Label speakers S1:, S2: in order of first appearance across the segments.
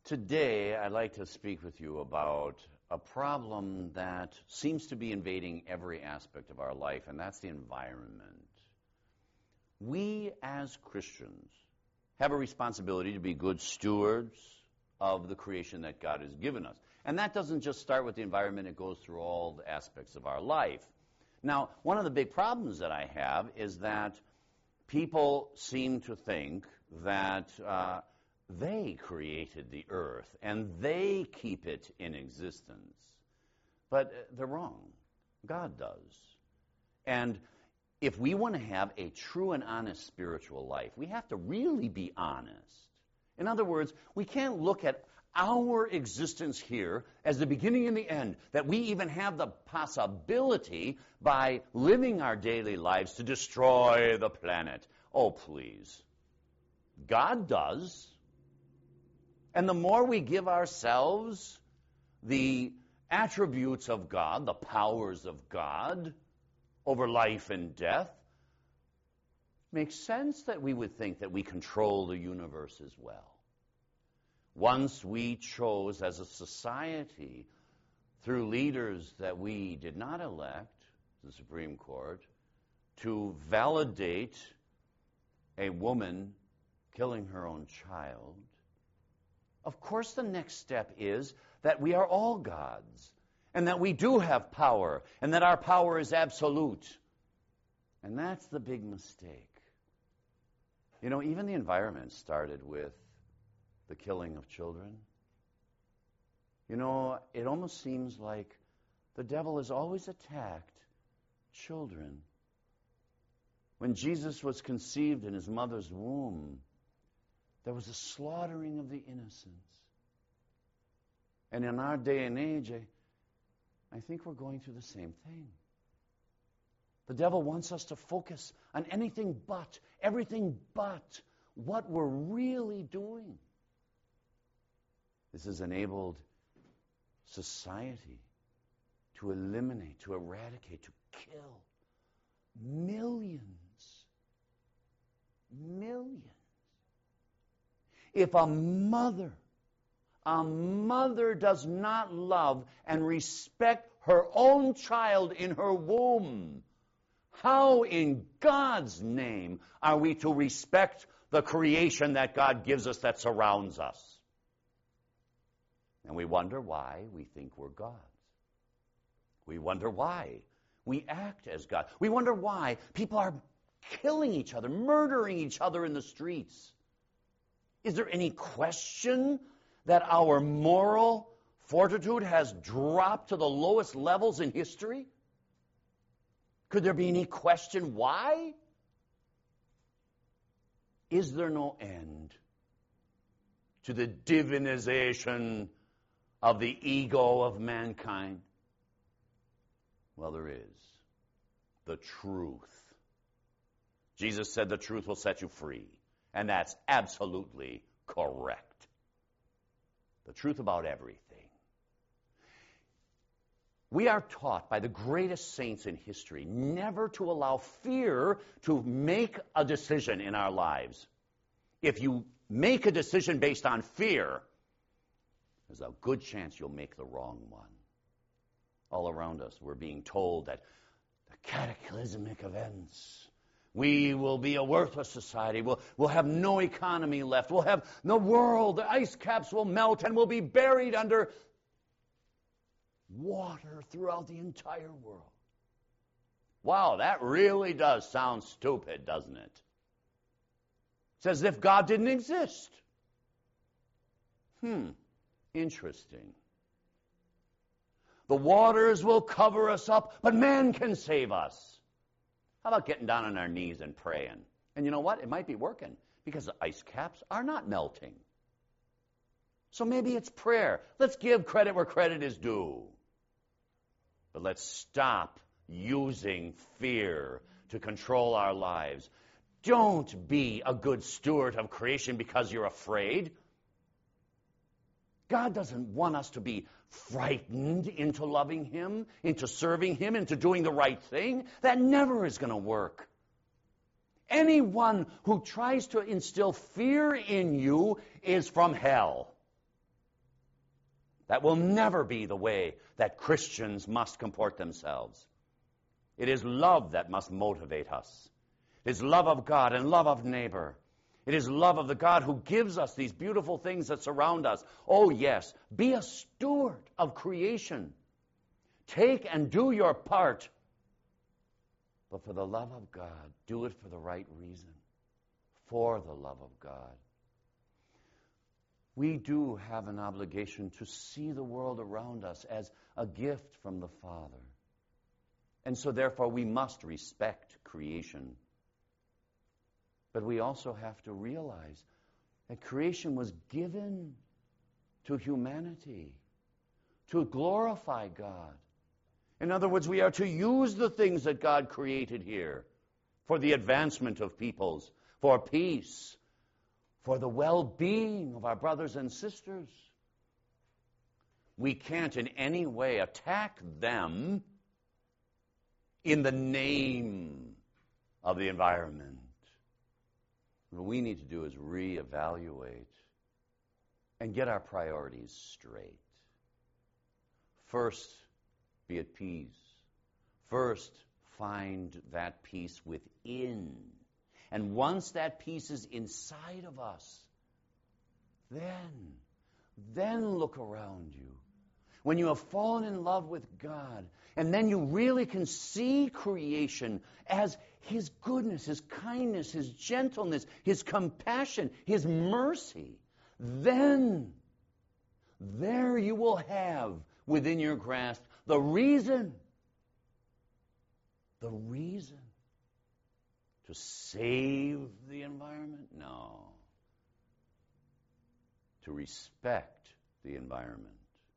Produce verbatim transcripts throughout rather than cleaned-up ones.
S1: Today, I'd like to speak with you about a problem that seems to be invading every aspect of our life, and that's the environment. We, as Christians, have a responsibility to be good stewards of the creation that God has given us. And that doesn't just start with the environment, it goes through all the aspects of our life. Now, one of the big problems that I have is that people seem to think that uh, they created the earth and they keep it in existence. But uh, they're wrong. God does. And if we want to have a true and honest spiritual life, we have to really be honest. In other words, we can't look at our existence here as the beginning and the end, that we even have the possibility by living our daily lives to destroy the planet. Oh, please. God does. And the more we give ourselves the attributes of God, the powers of God over life and death, makes sense that we would think that we control the universe as well. Once we chose as a society, through leaders that we did not elect, the Supreme Court, to validate a woman killing her own child, of course the next step is that we are all gods, and that we do have power, and that our power is absolute. And that's the big mistake. You know, even the environment started with the killing of children. You know, it almost seems like the devil has always attacked children. When Jesus was conceived in his mother's womb, there was a slaughtering of the innocents. And in our day and age, I, I think we're going through the same thing. The devil wants us to focus on anything but, everything but what we're really doing. This has enabled society to eliminate, to eradicate, to kill millions. Millions. If a mother, a mother does not love and respect her own child in her womb, how in God's name are we to respect the creation that God gives us that surrounds us? And we wonder why we think we're gods. We wonder why we act as God. We wonder why people are killing each other, murdering each other in the streets. Is there any question that our moral fortitude has dropped to the lowest levels in history? Could there be any question why? Is there no end to the divinization of the ego of mankind? Well, there is. The truth. Jesus said the truth will set you free. And that's absolutely correct. The truth about everything. We are taught by the greatest saints in history never to allow fear to make a decision in our lives. If you make a decision based on fear, there's a good chance you'll make the wrong one. All around us, we're being told that the cataclysmic events, we will be a worthless society, we'll, we'll have no economy left, we'll have no world, the ice caps will melt, and we'll be buried under water throughout the entire world. Wow, that really does sound stupid, doesn't it? It's as if God didn't exist. Hmm. Interesting. The waters will cover us up, but man can save us. How about getting down on our knees and praying? And you know what? It might be working because the ice caps are not melting. So maybe it's prayer. Let's give credit where credit is due. But let's stop using fear to control our lives. Don't be a good steward of creation because you're afraid. God doesn't want us to be frightened into loving Him, into serving Him, into doing the right thing. That never is going to work. Anyone who tries to instill fear in you is from hell. That will never be the way that Christians must comport themselves. It is love that must motivate us. It is love of God and love of neighbor. It is love of the God who gives us these beautiful things that surround us. Oh, yes, be a steward of creation. Take and do your part. But for the love of God, do it for the right reason. For the love of God. We do have an obligation to see the world around us as a gift from the Father. And so therefore we must respect creation. But we also have to realize that creation was given to humanity to glorify God. In other words, we are to use the things that God created here for the advancement of peoples, for peace, for the well-being of our brothers and sisters. We can't in any way attack them in the name of the environment. What we need to do is reevaluate and get our priorities straight. First, be at peace. First, find that peace within. And once that peace is inside of us, then, then look around you. When you have fallen in love with God, and then you really can see creation as His goodness, His kindness, His gentleness, His compassion, His mercy, then there you will have within your grasp the reason, the reason to save the environment? No. To respect the environment.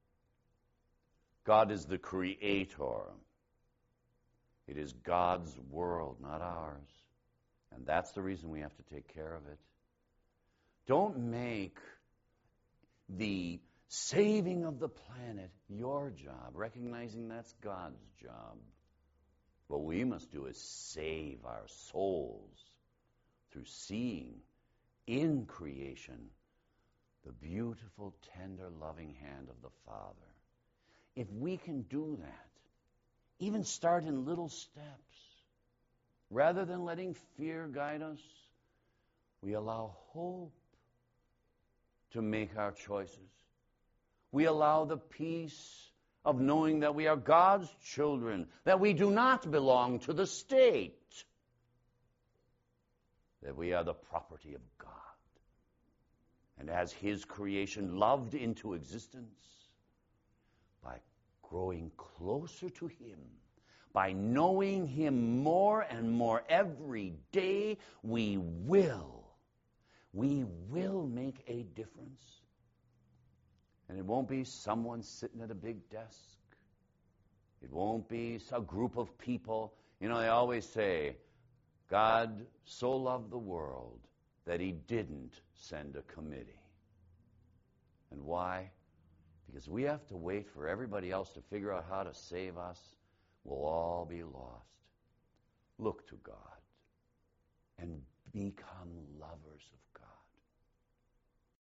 S1: God is the creator. It is God's world, not ours. And that's the reason we have to take care of it. Don't make the saving of the planet your job, recognizing that's God's job. What we must do is save our souls through seeing in creation the beautiful, tender, loving hand of the Father. If we can do that, even start in little steps, rather than letting fear guide us, we allow hope to make our choices. We allow the peace of knowing that we are God's children, that we do not belong to the state, that we are the property of God. And as His creation loved into existence, by growing closer to Him, by knowing Him more and more every day, we will, we will make a difference. And it won't be someone sitting at a big desk. It won't be a group of people. You know, they always say, God so loved the world that He didn't send a committee. And why? Because we have to wait for everybody else to figure out how to save us. We'll all be lost. Look to God and become lovers of